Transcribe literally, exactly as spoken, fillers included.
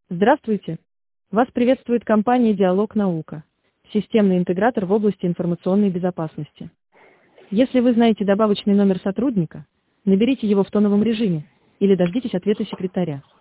Здравствуйте! Вас приветствует компания «Диалог Наука», системный интегратор в области информационной безопасности. Если вы знаете добавочный номер сотрудника, наберите его в тоновом режиме или дождитесь ответа секретаря.